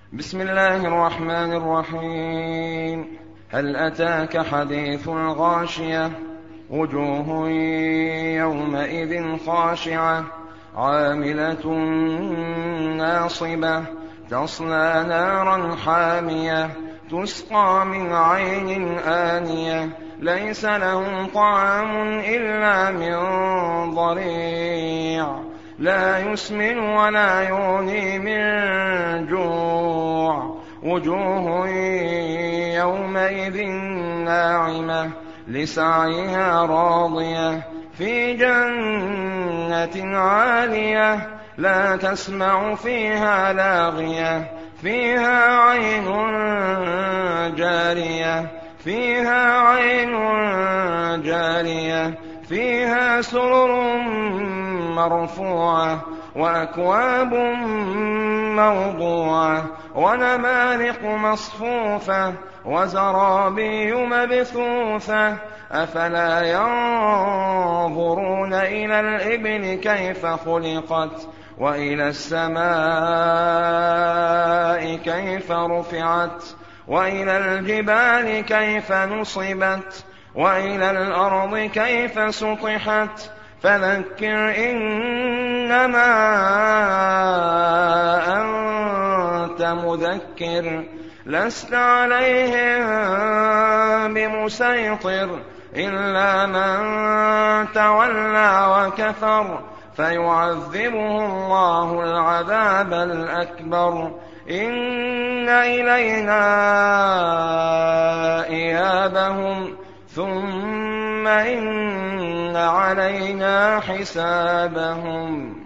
بسم الله الرحمن الرحيم. هل أتاك حديث الغاشية؟ وجوه يومئذ خاشعة عاملة ناصبة تصلى نارا حامية تسقى من عين آنية ليس لهم طعام إلا من ضريع لا يسمن ولا يغني من جوع. وجوه يومئذ ناعمة لسعيها راضية في جنة عالية لا تسمع فيها لاغية فيها عين جارية فيها سرر مرفوعة وأكواب موضوعة ونمارق مصفوفة وزرابي مبثوثة أفلا ينظرون إلى الإبل كيف خلقت وإلى السماء كيف رفعت وإلى الجبال كيف نصبت وإلى الأرض كيف سطحت فذكر إنما أنت مذكر لست عليهم بمسيطر إلا من تولى وكفر فيعذبه الله العذاب الأكبر إن إلينا إيابهم ثم إن علينا حسابهم.